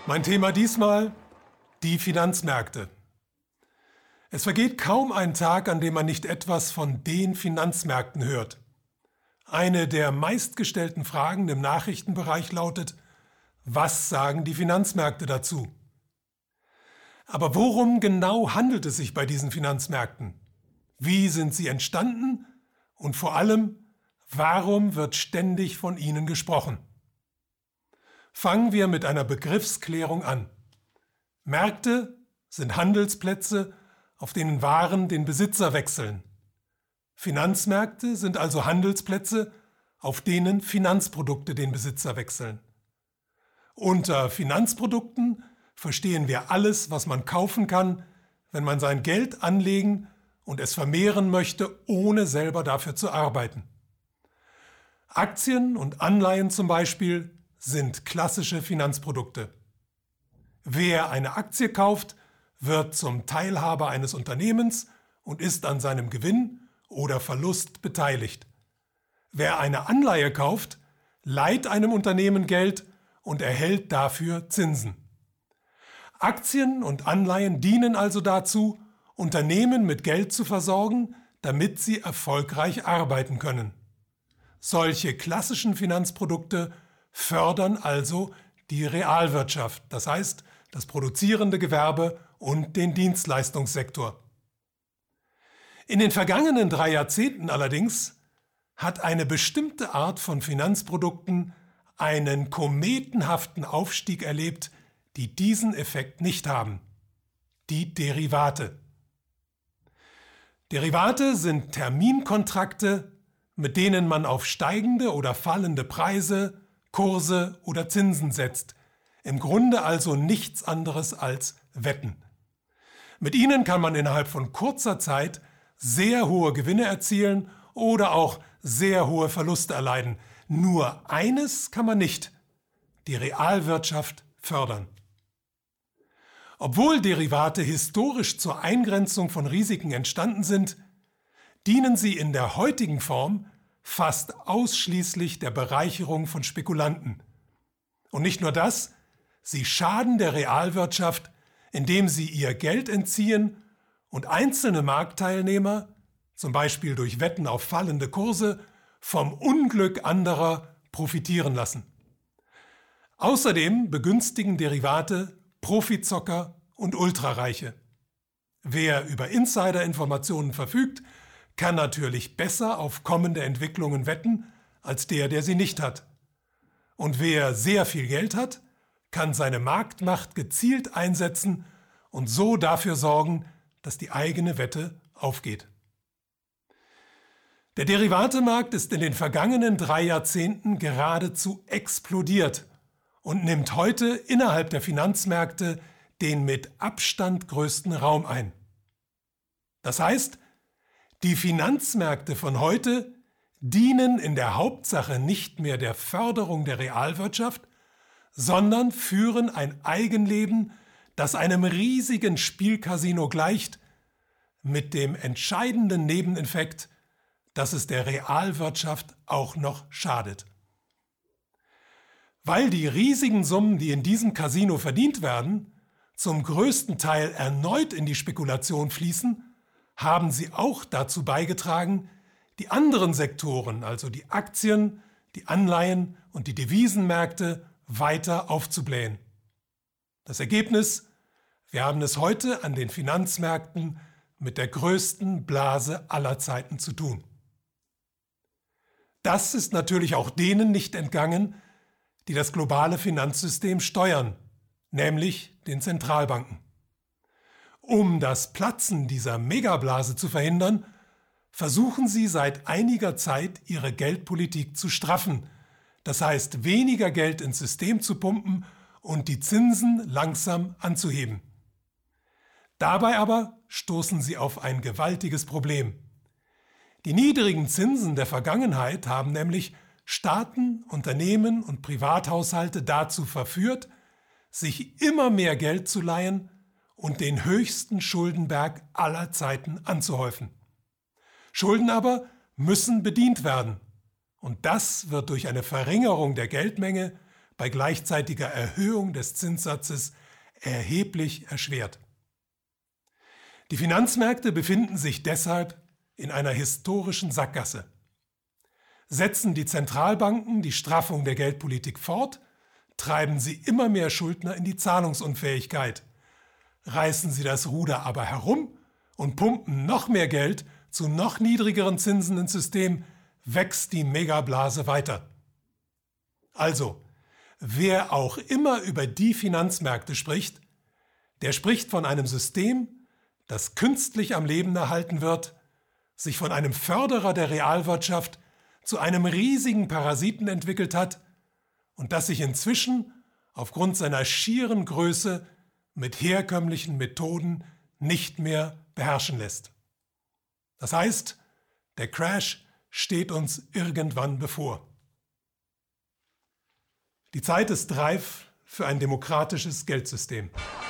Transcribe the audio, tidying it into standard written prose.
Mein Thema diesmal: die Finanzmärkte. Es vergeht kaum ein Tag, an dem man nicht etwas von den Finanzmärkten hört. Eine der meistgestellten Fragen im Nachrichtenbereich lautet: Was sagen die Finanzmärkte dazu? Aber worum genau handelt es sich bei diesen Finanzmärkten? Wie sind sie entstanden? Und vor allem, warum wird ständig von ihnen gesprochen? Fangen wir mit einer Begriffsklärung an. Märkte sind Handelsplätze, auf denen Waren den Besitzer wechseln. Finanzmärkte sind also Handelsplätze, auf denen Finanzprodukte den Besitzer wechseln. Unter Finanzprodukten verstehen wir alles, was man kaufen kann, wenn man sein Geld anlegen und es vermehren möchte, ohne selber dafür zu arbeiten. Aktien und Anleihen zum Beispiel sind klassische Finanzprodukte. Wer eine Aktie kauft, wird zum Teilhaber eines Unternehmens und ist an seinem Gewinn oder Verlust beteiligt. Wer eine Anleihe kauft, leiht einem Unternehmen Geld und erhält dafür Zinsen. Aktien und Anleihen dienen also dazu, Unternehmen mit Geld zu versorgen, damit sie erfolgreich arbeiten können. Solche klassischen Finanzprodukte fördern also die Realwirtschaft, das heißt das produzierende Gewerbe und den Dienstleistungssektor. In den vergangenen 3 Jahrzehnten allerdings hat eine bestimmte Art von Finanzprodukten einen kometenhaften Aufstieg erlebt, die diesen Effekt nicht haben: die Derivate. Derivate sind Terminkontrakte, mit denen man auf steigende oder fallende Preise, Kurse oder Zinsen setzt. Im Grunde also nichts anderes als Wetten. Mit ihnen kann man innerhalb von kurzer Zeit sehr hohe Gewinne erzielen oder auch sehr hohe Verluste erleiden. Nur eines kann man nicht: die Realwirtschaft fördern. Obwohl Derivate historisch zur Eingrenzung von Risiken entstanden sind, dienen sie in der heutigen Form fast ausschließlich der Bereicherung von Spekulanten. Und nicht nur das, sie schaden der Realwirtschaft, indem sie ihr Geld entziehen und einzelne Marktteilnehmer, zum Beispiel durch Wetten auf fallende Kurse, vom Unglück anderer profitieren lassen. Außerdem begünstigen Derivate Profizocker und Ultrareiche. Wer über Insiderinformationen verfügt, kann natürlich besser auf kommende Entwicklungen wetten als der sie nicht hat. Und wer sehr viel Geld hat, kann seine Marktmacht gezielt einsetzen und so dafür sorgen, dass die eigene Wette aufgeht. Der Derivatemarkt ist in den vergangenen 3 Jahrzehnten geradezu explodiert und nimmt heute innerhalb der Finanzmärkte den mit Abstand größten Raum ein. Das heißt, die Finanzmärkte von heute dienen in der Hauptsache nicht mehr der Förderung der Realwirtschaft, sondern führen ein Eigenleben, das einem riesigen Spielcasino gleicht, mit dem entscheidenden Nebeneffekt, dass es der Realwirtschaft auch noch schadet. Weil die riesigen Summen, die in diesem Casino verdient werden, zum größten Teil erneut in die Spekulation fließen, haben sie auch dazu beigetragen, die anderen Sektoren, also die Aktien, die Anleihen und die Devisenmärkte, weiter aufzublähen. Das Ergebnis: Wir haben es heute an den Finanzmärkten mit der größten Blase aller Zeiten zu tun. Das ist natürlich auch denen nicht entgangen, die das globale Finanzsystem steuern, nämlich den Zentralbanken. Um das Platzen dieser Megablase zu verhindern, versuchen sie seit einiger Zeit, ihre Geldpolitik zu straffen, das heißt weniger Geld ins System zu pumpen und die Zinsen langsam anzuheben. Dabei aber stoßen sie auf ein gewaltiges Problem. Die niedrigen Zinsen der Vergangenheit haben nämlich Staaten, Unternehmen und Privathaushalte dazu verführt, sich immer mehr Geld zu leihen und den höchsten Schuldenberg aller Zeiten anzuhäufen. Schulden aber müssen bedient werden. Und das wird durch eine Verringerung der Geldmenge bei gleichzeitiger Erhöhung des Zinssatzes erheblich erschwert. Die Finanzmärkte befinden sich deshalb in einer historischen Sackgasse. Setzen die Zentralbanken die Straffung der Geldpolitik fort, treiben sie immer mehr Schuldner in die Zahlungsunfähigkeit. Reißen sie das Ruder aber herum und pumpen noch mehr Geld zu noch niedrigeren Zinsen ins System, wächst die Megablase weiter. Also, wer auch immer über die Finanzmärkte spricht, der spricht von einem System, das künstlich am Leben erhalten wird, sich von einem Förderer der Realwirtschaft zu einem riesigen Parasiten entwickelt hat und das sich inzwischen aufgrund seiner schieren Größe mit herkömmlichen Methoden nicht mehr beherrschen lässt. Das heißt, der Crash steht uns irgendwann bevor. Die Zeit ist reif für ein demokratisches Geldsystem.